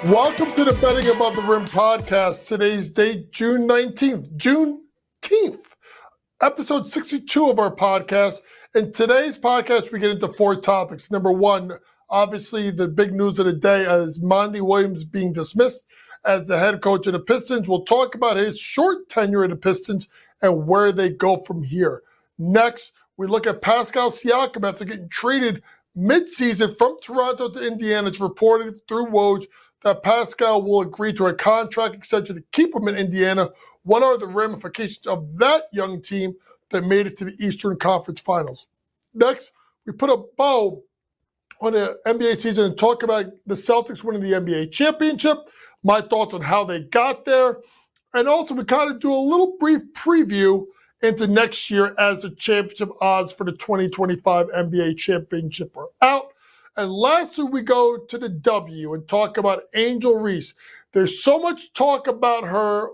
Welcome to the Betting Above the Rim podcast. Today's date, June 19th, Juneteenth, episode 62 of our podcast. In today's podcast, we get into four topics. Number one, obviously the big news of the day is Monty Williams being dismissed as the head coach of the Pistons. We'll talk about his short tenure at the Pistons and where they go from here. Next, we look at Pascal Siakam after getting traded mid-season from Toronto to Indiana. It's reported through Woj that Pascal will agree to a contract extension to keep him in Indiana. What are the ramifications of that young team that made it to the Eastern Conference Finals? Next, we put a bow on the NBA season and talk about the Celtics winning the NBA championship, my thoughts on how they got there, and also we kind of do a little brief preview into next year as the championship odds for the 2025 NBA championship are out. And lastly, we go to the W and talk about Angel Reese. There's so much talk about her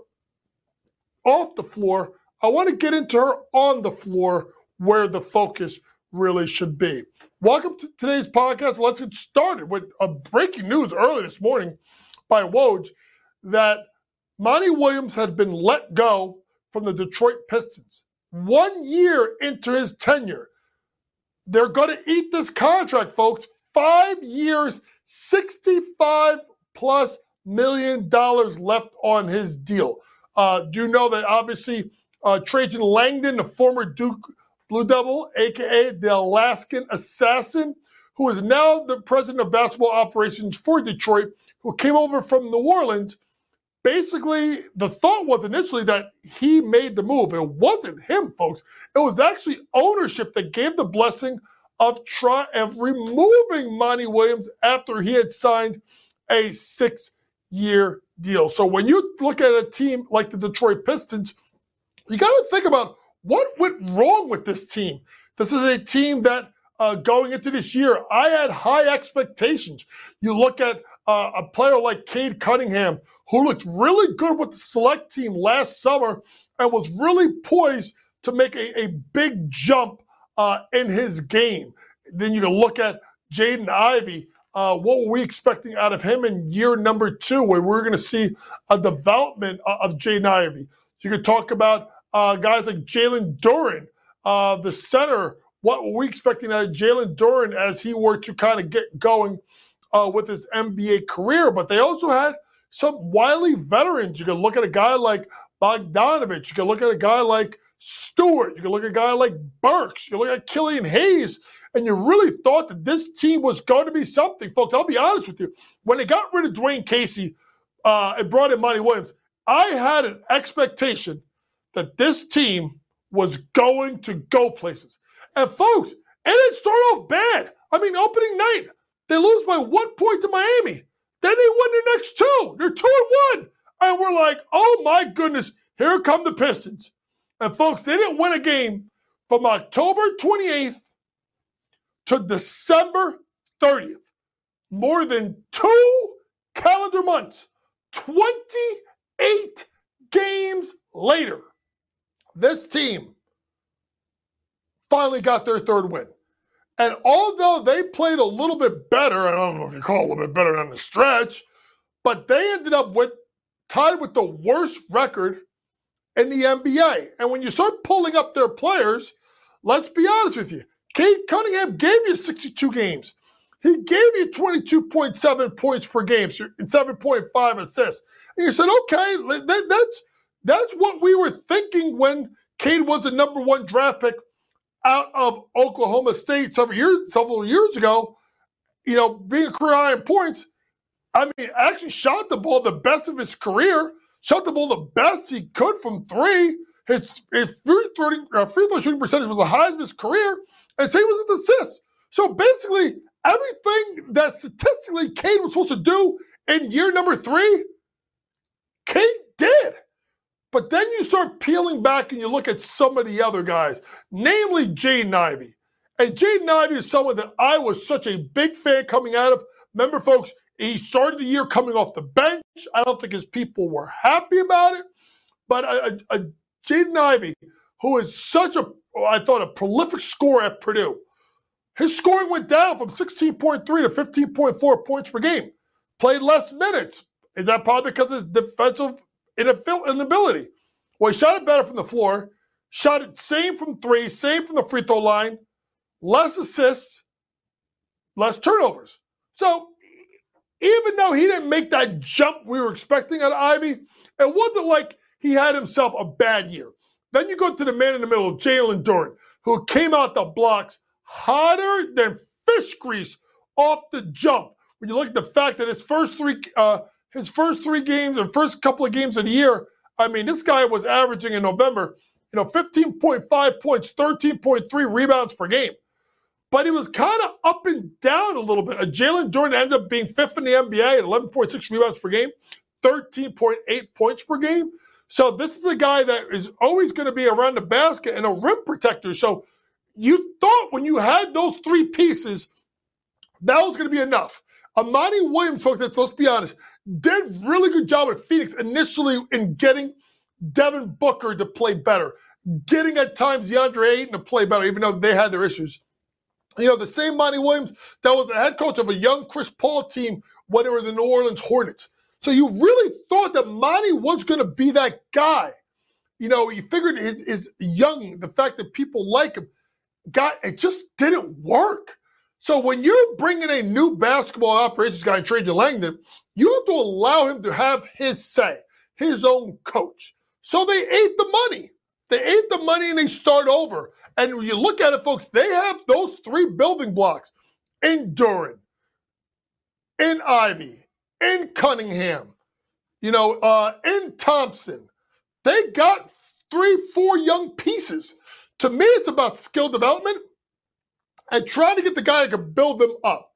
off the floor. I want to get into her on the floor where the focus really should be. Welcome to today's podcast. Let's get started with a breaking news early this morning by Woj that Monty Williams had been let go from the Detroit Pistons. 1 year into his tenure. They're going to eat this contract, folks. 5 years, $65+ million left on his deal. Do you know that obviously Trajan Langdon, the former Duke Blue Devil, a.k.a. the Alaskan Assassin, who is now the president of basketball operations for Detroit, who came over from New Orleans, basically the thought was initially that he made the move. It wasn't him, folks. It was actually ownership that gave the blessing of removing Monty Williams after he had signed a 6-year deal. So when you look at a team like the Detroit Pistons, you got to think about what went wrong with this team. This is a team that going into this year, I had high expectations. You look at a player like Cade Cunningham, who looked really good with the select team last summer and was really poised to make a big jump in his game. Then you can look at Jaden Ivey. What were we expecting out of him in year number 2, where we're going to see a development of Jaden Ivey? You could talk about guys like Jalen Duren, the center. What were we expecting out of Jalen Duren as he were to kind of get going with his NBA career? But they also had some wily veterans. You can look at a guy like Bogdanovich. You can look at a guy like Stewart. You can look at a guy like Burks. You look at Killian Hayes, and you really thought that this team was going to be something. Folks, I'll be honest with you. When they got rid of Dwayne Casey and brought in Monty Williams, I had an expectation that this team was going to go places. And folks, it didn't start off bad. I mean, opening night, they lose by 1 point to Miami. Then they win their next 2. They're 2-1. And we're like, oh my goodness, here come the Pistons. And folks, they didn't win a game from October 28th to December 30th. More than 2 calendar months. 28 games later, this team finally got their third win. And although they played a little bit better, I don't know if you call it a little bit better than the stretch, but they ended up tied with the worst record in the NBA. And when you start pulling up their players, let's be honest with you. Cade Cunningham gave you 62 games. He gave you 22.7 points per game and 7.5 assists. And you said, okay, that's what we were thinking when Cade was the number 1 draft pick out of Oklahoma State several years ago. You know, being a career high in points. I mean, actually shot the ball the best of his career. Shot the ball the best he could from 3. His free throw shooting percentage was the highest of his career. And same with his assists. So basically, everything that statistically Cade was supposed to do in year number 3, Cade did. But then you start peeling back and you look at some of the other guys, namely Jaden Ivey. And Jaden Ivey is someone that I was such a big fan coming out of. Remember, folks, he started the year coming off the bench. I don't think his people were happy about it. But Jaden Ivey, who is such a prolific scorer at Purdue, his scoring went down from 16.3 to 15.4 points per game. played less minutes. Is that probably because of his defensive inability? Well, he shot it better from the floor, shot it same from three, same from the free throw line, less assists, less turnovers. So even though he didn't make that jump we were expecting out of Ivey, it wasn't like he had himself a bad year. Then you go to the man in the middle, Jalen Duren, who came out the blocks hotter than fish grease off the jump. When you look at the fact that his first three games or first couple of games of the year, I mean, this guy was averaging in November, 15.5 points, 13.3 rebounds per game. But he was kind of up and down a little bit. Jalen Duren ended up being fifth in the NBA at 11.6 rebounds per game, 13.8 points per game. So this is a guy that is always going to be around the basket and a rim protector. So you thought when you had those three pieces, that was going to be enough. Monty Williams, folks, let's be honest, did really good job with Phoenix initially in getting Devin Booker to play better, getting at times DeAndre Ayton to play better, even though they had their issues. The same Monty Williams that was the head coach of a young Chris Paul team when they were the New Orleans Hornets. So you really thought that Monty was going to be that guy. You figured his young, the fact that people like him, it just didn't work. So when you're bringing a new basketball operations guy, Trajan Langdon, you have to allow him to have his say, his own coach. So they ate the money. They ate the money and they start over. And when you look at it, folks, they have those three building blocks in Duren, in Ivey, in Cunningham, in Thompson. They got 3-4 young pieces. To me, it's about skill development and trying to get the guy that can build them up.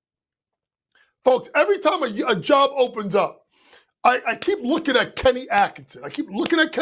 Folks, every time a job opens up, I keep looking at Kenny Atkinson. I keep looking at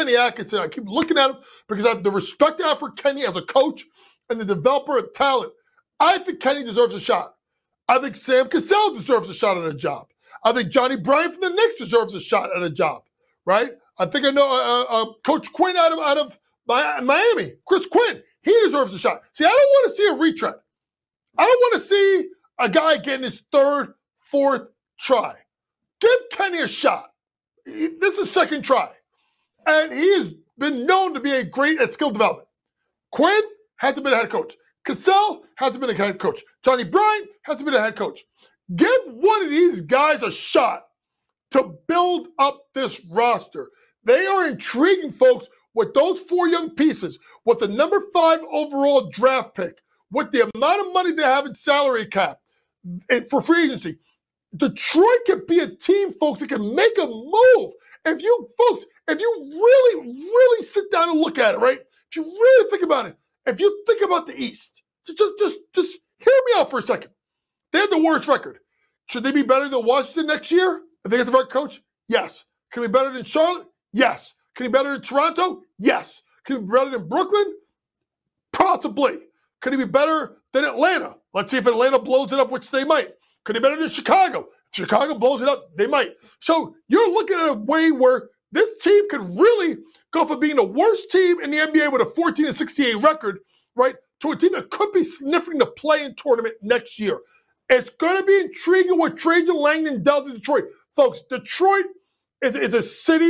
him because I have the respect I have for Kenny as a coach and the developer of talent. I think Kenny deserves a shot. I think Sam Cassell deserves a shot at a job. I think Johnny Bryant from the Knicks deserves a shot at a job, right? I think I know Coach Quinn out of Miami, Chris Quinn, he deserves a shot. See, I don't want to see a retread. I don't want to see a guy getting his third, fourth try. Give Kenny a shot. This is second try. And he has been known to be great at skill development. Quinn hasn't been a head coach. Cassell hasn't been a head coach. Johnny Bryant hasn't been a head coach. Give one of these guys a shot to build up this roster. They are intriguing, folks, with those four young pieces, with the number 5 overall draft pick, with the amount of money they have in salary cap and for free agency. Detroit could be a team, folks, that can make a move. If you really, really sit down and look at it, right? If you really think about it, if you think about the East, just hear me out for a second. They have the worst record. Should they be better than Washington next year if they get the right coach? Yes. Can they be better than Charlotte? Yes. Can they be better than Toronto? Yes. Can they be better than Brooklyn? Possibly. Could he be better than Atlanta? Let's see if Atlanta blows it up, which they might. Could he be better than Chicago? If Chicago blows it up, they might. So you're looking at a way where this team could really go from being the worst team in the NBA with a 14-68 record, right, to a team that could be sniffing the play-in tournament next year. It's going to be intriguing what Trajan Langdon does in Detroit. Folks, Detroit is a city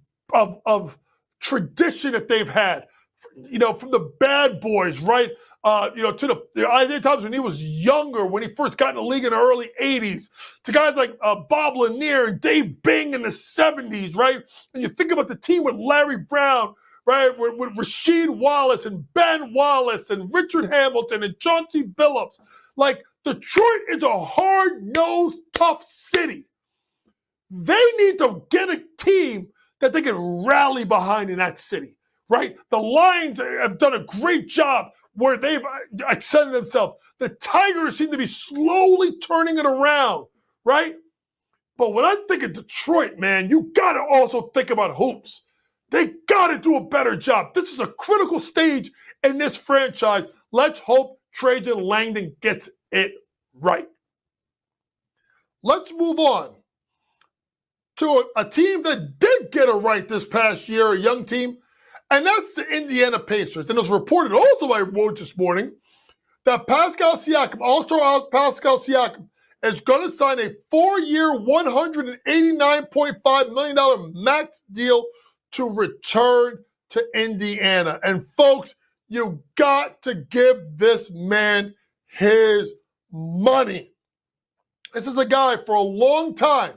of tradition that they've had, from the bad boys, right? To the Isaiah Thomas when he was younger, when he first got in the league in the early 80s, to guys like Bob Lanier and Dave Bing in the 70s, right? And you think about the team with Larry Brown, right? With Rasheed Wallace and Ben Wallace and Richard Hamilton and Chauncey Billups. Like, Detroit is a hard-nosed, tough city. They need to get a team that they can rally behind in that city, right? The Lions have done a great job where they've extended themselves. The Tigers seem to be slowly turning it around, right? But when I think of Detroit, man, you got to also think about hoops. They got to do a better job. This is a critical stage in this franchise. Let's hope Trajan Langdon gets it right. Let's move on to a team that did get it right this past year, a young team, and that's the Indiana Pacers. And it was reported also by Woj this morning that Pascal Siakam, All-Star Pascal Siakam, is going to sign a 4-year, $189.5 million max deal to return to Indiana. And folks, you got to give this man his money. This is a guy for a long time,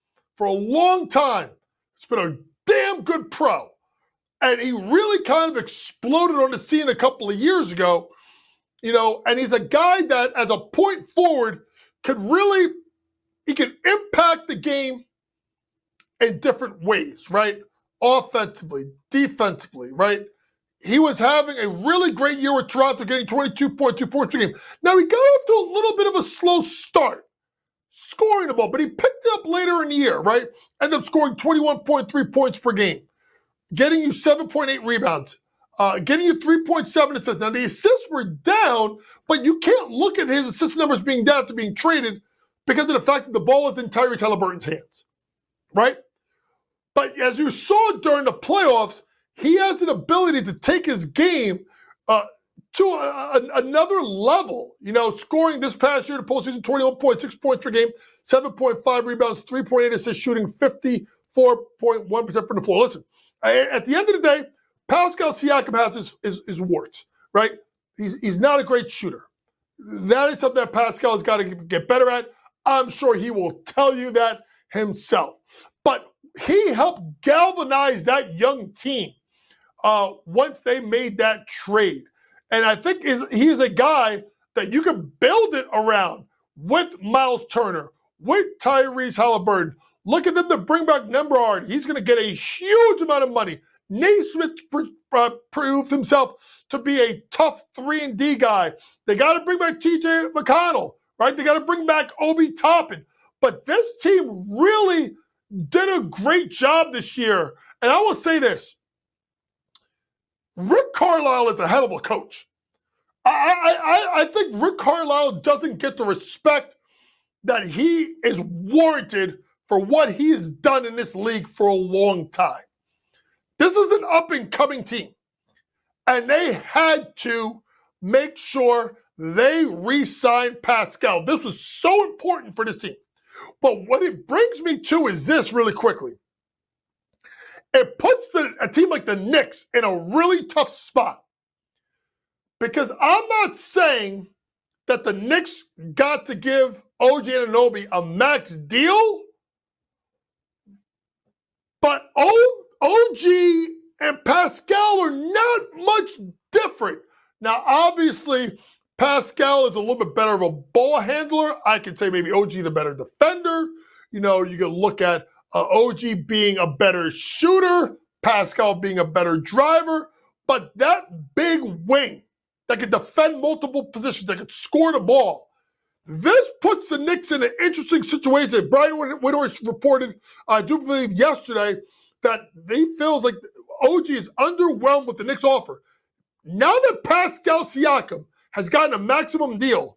it's been a damn good pro. And he really kind of exploded on the scene a couple of years ago, and he's a guy that as a point forward he can impact the game in different ways, right? Offensively, defensively, right? He was having a really great year with Toronto, getting 22.2 points per game. Now, he got off to a little bit of a slow start, scoring the ball, but he picked it up later in the year, right? Ended up scoring 21.3 points per game, getting you 7.8 rebounds, getting you 3.7 assists. Now, the assists were down, but you can't look at his assist numbers being down after being traded because of the fact that the ball was in Tyrese Halliburton's hands, right? But as you saw during the playoffs, he has an ability to take his game to another level. Scoring this past year, the postseason, 21.6 points per game, 7.5 rebounds, 3.8 assists, shooting 54.1% from the floor. Listen, at the end of the day, Pascal Siakam has his warts, right? He's not a great shooter. That is something that Pascal has got to get better at. I'm sure he will tell you that himself. But he helped galvanize that young team once they made that trade. And I think he is a guy that you can build it around with Miles Turner, with Tyrese Halliburton. Look at them to bring back Nembhard. He's going to get a huge amount of money. Naismith proved himself to be a tough 3-and-D guy. They got to bring back T.J. McConnell, right? They got to bring back Obi Toppin. But this team really did a great job this year. And I will say this. Rick Carlisle is a hell of a coach. I think Rick Carlisle doesn't get the respect that he is warranted for what he has done in this league for a long time. This is an up-and-coming team, and they had to make sure they re-signed Pascal. This was so important for this team. But what it brings me to is this really quickly. It puts a team like the Knicks in a really tough spot. Because I'm not saying that the Knicks got to give OG Anunoby a max deal, but OG and Pascal are not much different. Now, obviously, Pascal is a little bit better of a ball handler. I could say maybe OG the better defender. You can look at OG being a better shooter, Pascal being a better driver, but that big wing that could defend multiple positions, that could score the ball, this puts the Knicks in an interesting situation. Brian Windhorst reported, I do believe yesterday, that he feels like OG is underwhelmed with the Knicks offer. Now that Pascal Siakam has gotten a maximum deal,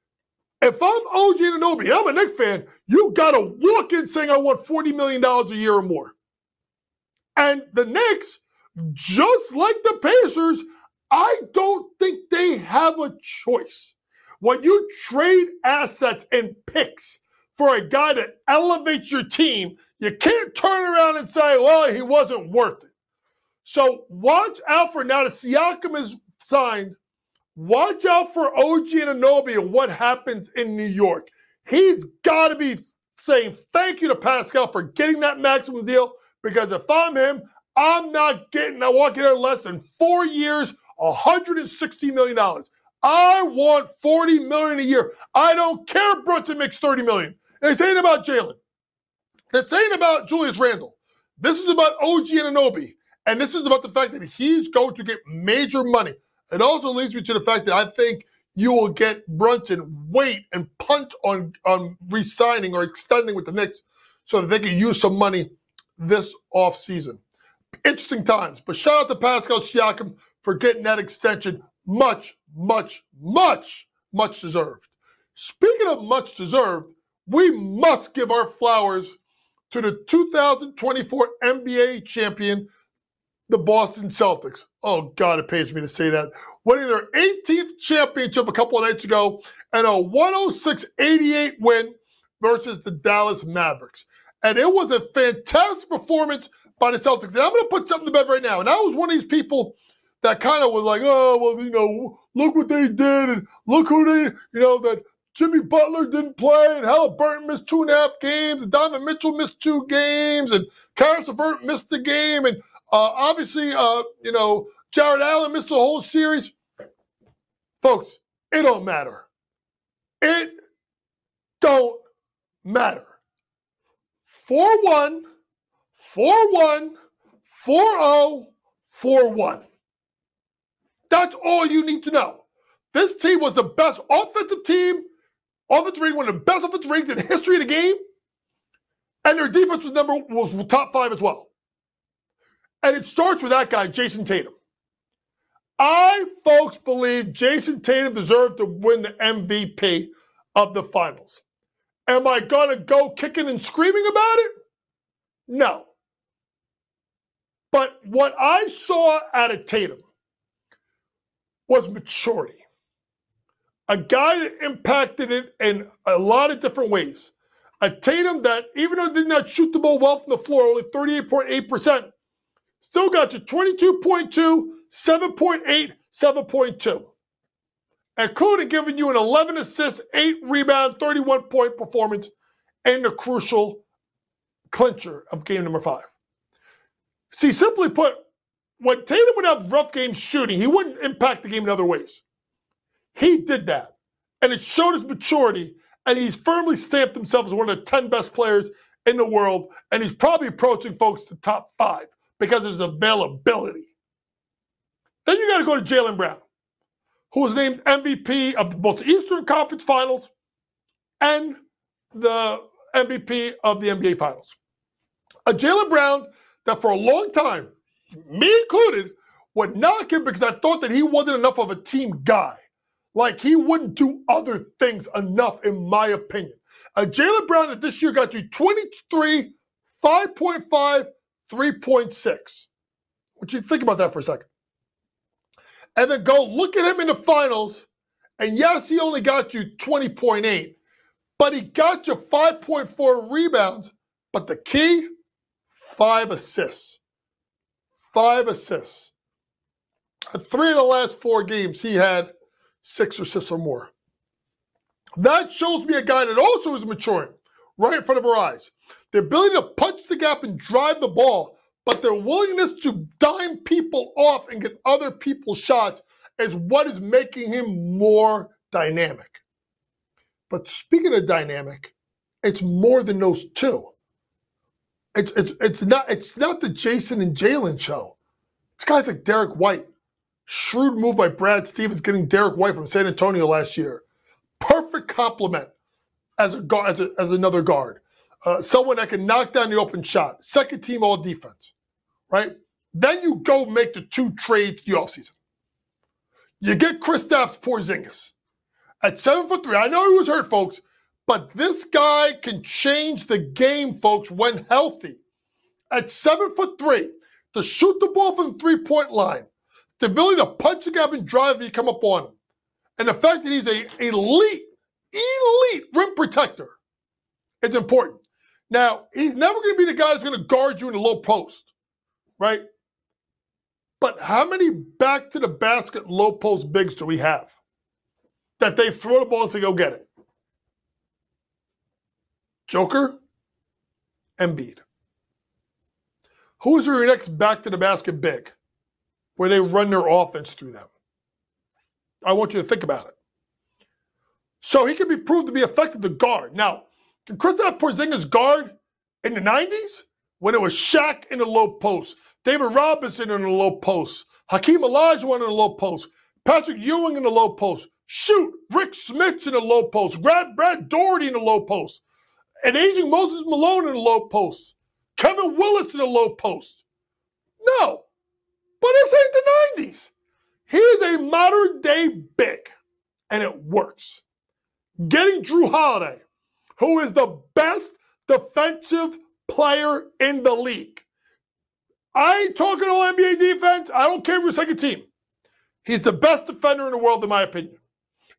if I'm OG Anunoby and I'm a Knicks fan, you got to walk in saying I want $40 million a year or more. And the Knicks, just like the Pacers, I don't think they have a choice. When you trade assets and picks for a guy that elevates your team, you can't turn around and say, well, he wasn't worth it. So watch out for, now that Siakam is signed, watch out for OG Anunoby and what happens in New York. He's got to be saying thank you to Pascal for getting that maximum deal, because if I'm him, I'm walking there less than 4 years, $160 million. I want $40 million a year. I don't care if Brunson makes $30 million. This ain't about Jalen. This ain't about Julius Randle. This is about OG Anunoby. And this is about the fact that he's going to get major money. It also leads me to the fact that I think you will get Brunson wait and punt on re-signing or extending with the Knicks so that they can use some money this offseason. Interesting times. But shout out to Pascal Siakam for getting that extension. Much, much, much, much deserved. Speaking of much deserved, we must give our flowers to the 2024 NBA champion, the Boston Celtics. Oh, God, it pains me to say that. Winning their 18th championship a couple of nights ago and a 106-88 win versus the Dallas Mavericks. And it was a fantastic performance by the Celtics. And I'm going to put something to bed right now. And I was one of these people that kind of was like, oh, well, look what they did. And look who they, that Jimmy Butler didn't play. And Halliburton missed 2.5 games. And Donovan Mitchell missed 2 games. And Karis LeVert missed the game. And obviously, Jared Allen missed the whole series. Folks, it don't matter. It don't matter. 4-1, 4-1, 4-0, 4-1. That's all you need to know. This team was the best offensive rating, one of the best offensive ratings in the history of the game. And their defense was top 5 as well. And it starts with that guy, Jason Tatum. I, folks, believe Jason Tatum deserved to win the MVP of the finals. Am I going to go kicking and screaming about it? No. But what I saw out of Tatum was maturity. A guy that impacted it in a lot of different ways. A Tatum that, even though did not shoot the ball well from the floor, only 38.8%, still got you 22.2, 7.8, 7.2. Including giving you an 11 assist, 8 rebound, 31-point performance in the crucial clincher of game number 5. See, simply put, when Tatum would have rough games shooting, he wouldn't impact the game in other ways. He did that. And it showed his maturity, and he's firmly stamped himself as one of the 10 best players in the world, and he's probably approaching, folks, the top 5 because of his availability. Then you got to go to Jaylen Brown, who was named MVP of both the Eastern Conference Finals and the MVP of the NBA Finals. A Jaylen Brown that for a long time, me included, would knock him because I thought that he wasn't enough of a team guy. Like he wouldn't do other things enough, in my opinion. A Jaylen Brown that this year got you 23, 5.5, 3.6. What you think about that for a second? And then go look at him in the finals, and yes, he only got you 20.8, but he got you 5.4 rebounds, but the key, 5 assists. 5 assists. And 3 of the last 4 games, he had 6 assists or more. That shows me a guy that also is maturing right in front of our eyes. The ability to punch the gap and drive the ball, but their willingness to dime people off and get other people's shots is what is making him more dynamic. But speaking of dynamic, it's more than those two. It's not the Jason and Jaylen show. It's guys like Derek White. Shrewd move by Brad Stevens getting Derek White from San Antonio last year. Perfect complement as another guard. Someone that can knock down the open shot. Second team all defense, right? Then you go make the 2 trades the offseason. You get Kristaps Porzingis at 7'3". I know he was hurt, folks, but this guy can change the game, folks, when healthy. At 7'3", to shoot the ball from the 3-point line, the ability to punch the gap and drive if you come up on him, and the fact that he's an elite rim protector is important. Now, he's never going to be the guy that's going to guard you in the low post, right? But how many back-to-the-basket low post bigs do we have that they throw the ball and say, go get it? Joker, Embiid. Who is your next back-to-the-basket big where they run their offense through them? I want you to think about it. So he can be proved to be effective to guard. Now, can Kristaps Porzingis guard in the 90s when it was Shaq in the low post, David Robinson in the low post, Hakeem Olajuwon in the low post, Patrick Ewing in the low post, shoot, Rick Smith in the low post, Brad Daugherty in the low post, an aging Moses Malone in the low post, Kevin Willis in the low post? No, but this ain't the 90s. He is a modern-day big, and it works. Getting Drew Holiday, who is the best defensive player in the league. I ain't talking all NBA defense. I don't care if you're second team. He's the best defender in the world, in my opinion.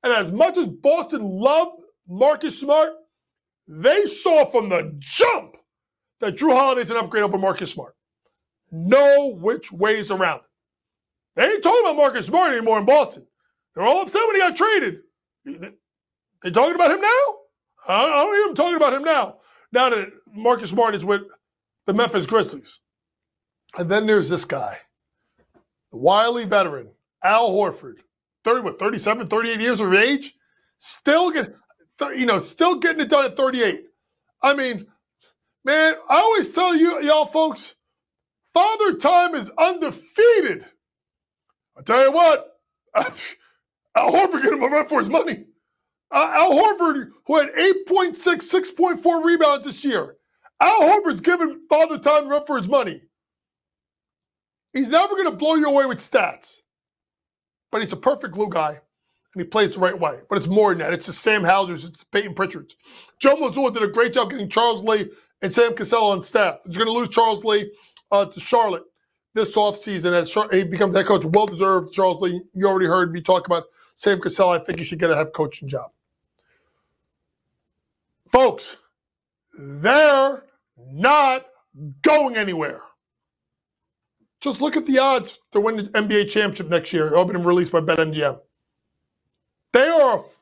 And as much as Boston loved Marcus Smart, they saw from the jump that Jrue Holiday's an upgrade over Marcus Smart. No which ways around it. They ain't talking about Marcus Smart anymore in Boston. They're all upset when he got traded. They talking about him now? I don't hear them talking about him now. Now that Marcus Smart is with the Memphis Grizzlies. And then there's this guy, the wily veteran, Al Horford, 37, 38 years of age, still getting it done at 38. I mean, man, I always tell y'all folks, Father Time is undefeated. I tell you what, Al Horford getting him a run for his money. Al Horford, who had 8.6, 6.4 rebounds this year. Al Horford's giving Father Time a run for his money. He's never going to blow you away with stats. But he's a perfect glue guy, and he plays the right way. But it's more than that. It's the Sam Hausers. It's Peyton Pritchards. Joe Mazzulla did a great job getting Charles Lee and Sam Cassell on staff. He's going to lose Charles Lee to Charlotte this offseason as he becomes head coach. Well-deserved, Charles Lee. You already heard me talk about Sam Cassell. I think he should get a head coaching job. Folks, they're not going anywhere. Just look at the odds to win the NBA championship next year. All been released by BetMGM. They are a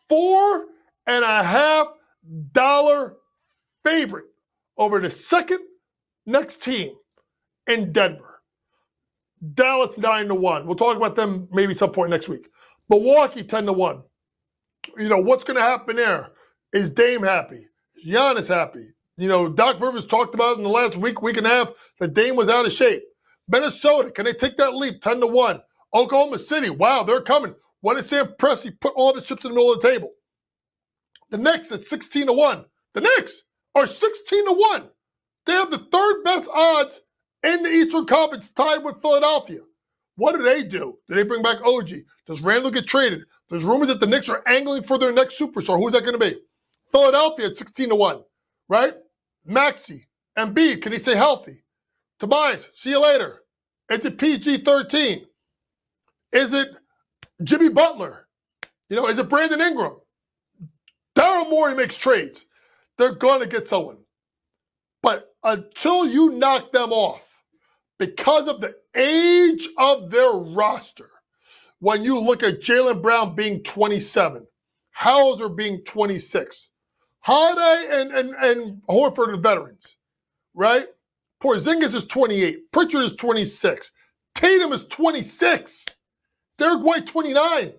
$4.50 favorite over the second next team in Denver. Dallas 9-1. We'll talk about them maybe some point next week. Milwaukee 10-1. What's going to happen there? Is Dame happy? Is Giannis happy? Doc Rivers talked about in the last week and a half that Dame was out of shape. Minnesota, can they take that leap? 10-1. Oklahoma City, wow, they're coming. What did Sam Presti put all the chips in the middle of the table? The Knicks at 16-1. The Knicks are 16-1. They have the third best odds in the Eastern Conference, tied with Philadelphia. What do? Do they bring back OG? Does Randall get traded? There's rumors that the Knicks are angling for their next superstar. Who's that going to be? Philadelphia at 16-1, right? Maxey, Embiid, can he stay healthy? Tobias, see you later. Is it PG-13? Is it Jimmy Butler? Is it Brandon Ingram? Daryl Morey makes trades. They're going to get someone. But until you knock them off, because of the age of their roster, when you look at Jaylen Brown being 27, Hauser being 26, Holiday and Horford are veterans, right? Porzingis is 28. Pritchard is 26. Tatum is 26. Derek White, 29.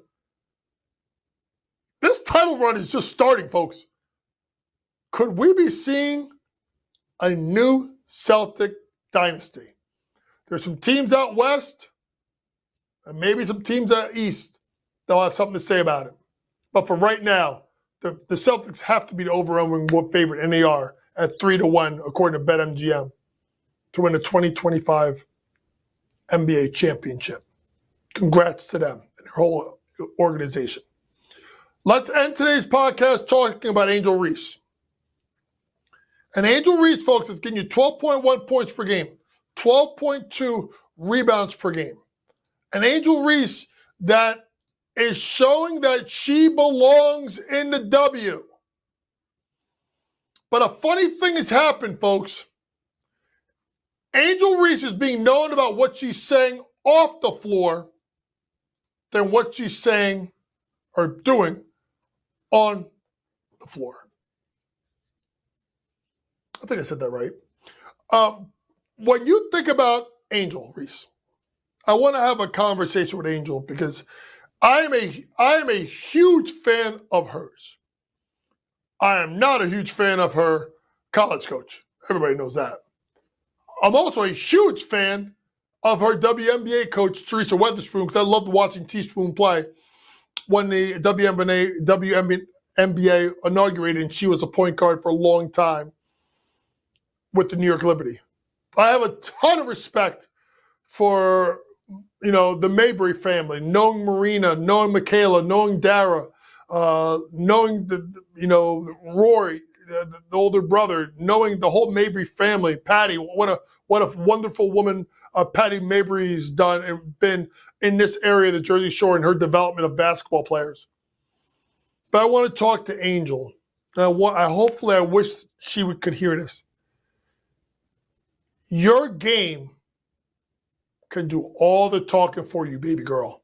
This title run is just starting, folks. Could we be seeing a new Celtic dynasty? There's some teams out west and maybe some teams out east that'll have something to say about it. But for right now, the Celtics have to be the overwhelming favorite, and they are at 3-1, according to BetMGM, to win the 2025 NBA championship. Congrats to them and their whole organization. Let's end today's podcast talking about Angel Reese. And Angel Reese, folks, is getting you 12.1 points per game, 12.2 rebounds per game. An Angel Reese that is showing that she belongs in the W. But a funny thing has happened, folks. Angel Reese is being known about what she's saying off the floor than what she's saying or doing on the floor. I think I said that right. When you think about Angel Reese, I want to have a conversation with Angel because I am a huge fan of hers. I am not a huge fan of her college coach. Everybody knows that. I'm also a huge fan of her WNBA coach, Teresa Weatherspoon, because I loved watching Teaspoon play when the WNBA inaugurated, and she was a point guard for a long time with the New York Liberty. I have a ton of respect for, the Mabry family, knowing Marina, knowing Michaela, knowing Dara, knowing Rory, the older brother, knowing the whole Mabry family, Patty, what a wonderful woman Patty Mabry's done and been in this area of the Jersey Shore in her development of basketball players. But I want to talk to Angel. Hopefully, I wish she could hear this. Your game can do all the talking for you, baby girl.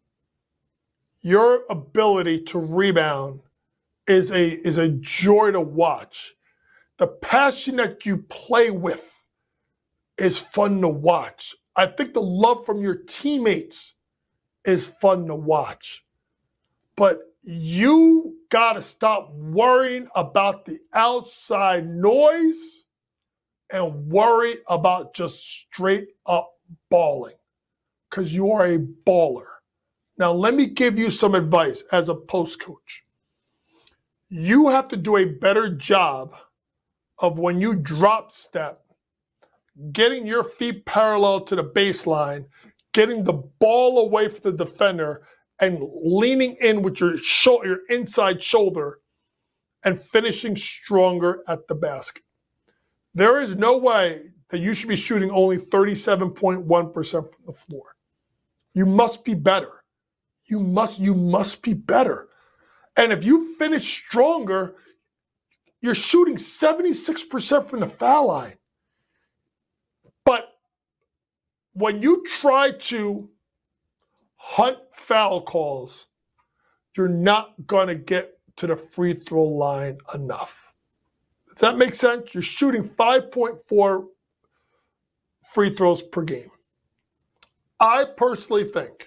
Your ability to rebound is a joy to watch. The passion that you play with is fun to watch. I think the love from your teammates is fun to watch. But you got to stop worrying about the outside noise and worry about just straight up balling, because you are a baller. Now, let me give you some advice as a post coach. You have to do a better job of, when you drop step, getting your feet parallel to the baseline, getting the ball away from the defender, and leaning in with your inside shoulder and finishing stronger at the basket. There is no way that you should be shooting only 37.1% from the floor. You must be better. You must be better. And if you finish stronger, you're shooting 76% from the foul line. But when you try to hunt foul calls, you're not going to get to the free throw line enough. Does that make sense? You're shooting 5.4 free throws per game. I personally think,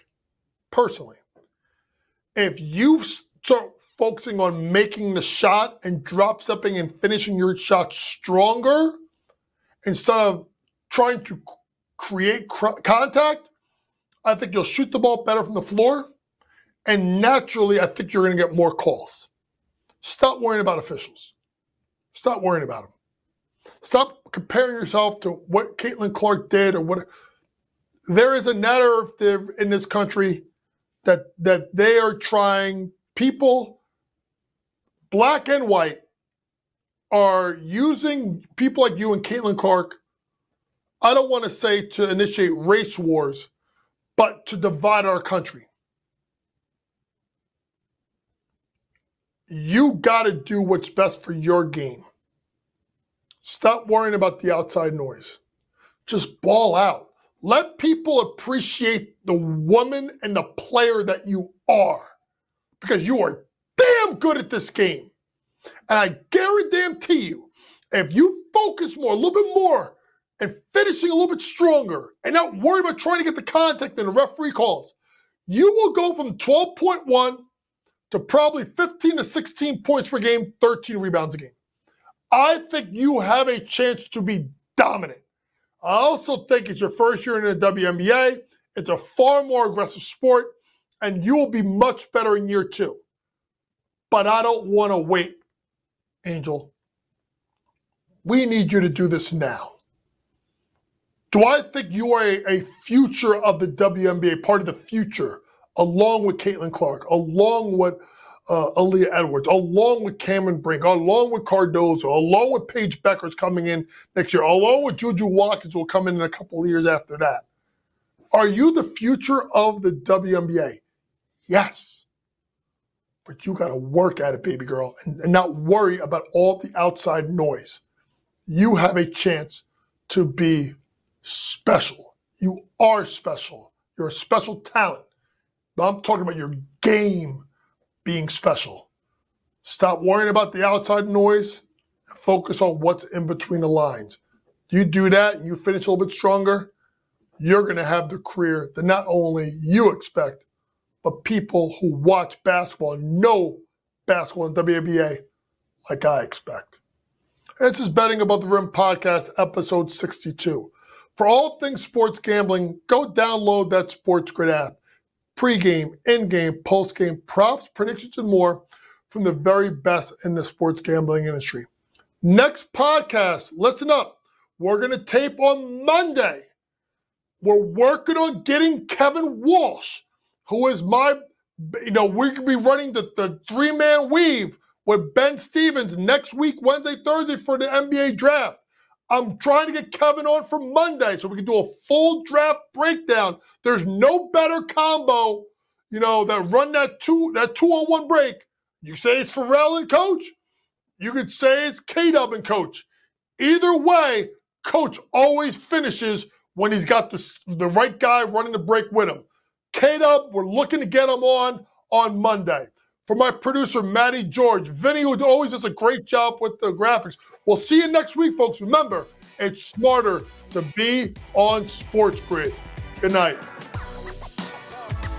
if you start focusing on making the shot and drop stepping and finishing your shot stronger instead of trying to create contact, I think you'll shoot the ball better from the floor, and naturally, I think you're going to get more calls. Stop worrying about officials. Stop worrying about them. Stop comparing yourself to what Caitlin Clark did or what. There is a narrative in this country that they are trying, people, black and white, are using people like you and Caitlin Clark, I don't want to say to initiate race wars, but to divide our country. You got to do what's best for your game. Stop worrying about the outside noise. Just ball out. Let people appreciate the woman and the player that you are, because you are damn good at this game. And I guarantee you, if you focus more, a little bit more, and finishing a little bit stronger, and not worry about trying to get the contact and the referee calls, you will go from 12.1 to probably 15 to 16 points per game, 13 rebounds a game. I think you have a chance to be dominant. I also think it's your first year in the WNBA. It's a far more aggressive sport, and you will be much better in year two. But I don't want to wait, Angel. We need you to do this now. Do I think you are a future of the WNBA, part of the future, along with Caitlin Clark, along with Aaliyah Edwards, along with Cameron Brink, along with Cardozo, along with Paige Becker's coming in next year, along with Juju Watkins will come in a couple of years after that? Are you the future of the WNBA? Yes. But you got to work at it, baby girl, and not worry about all the outside noise. You have a chance to be special. You are special. You're a special talent. But I'm talking about your game being special. Stop worrying about the outside noise and focus on what's in between the lines. You do that and you finish a little bit stronger, you're going to have the career that not only you expect, but people who watch basketball and know basketball in WNBA like I expect. This is Betting Above the Rim podcast, episode 62. For all things sports gambling, go download that Sports Grid app. Pre-game, in-game, post-game, props, predictions, and more from the very best in the sports gambling industry. Next podcast, listen up. We're going to tape on Monday. We're working on getting Kevin Walsh, who is we're going to be running the three-man weave with Ben Stevens next week, Wednesday, Thursday for the NBA draft. I'm trying to get Kevin on for Monday so we can do a full draft breakdown. There's no better combo, that run that two-on-one break. You say it's Pharrell and Coach. You could say it's K-Dub and Coach. Either way, Coach always finishes when he's got the right guy running the break with him. K-Dub, we're looking to get him on Monday. For my producer, Matty George, Vinny, who always does a great job with the graphics. We'll see you next week, folks. Remember, it's smarter to be on Sports Grid. Good night.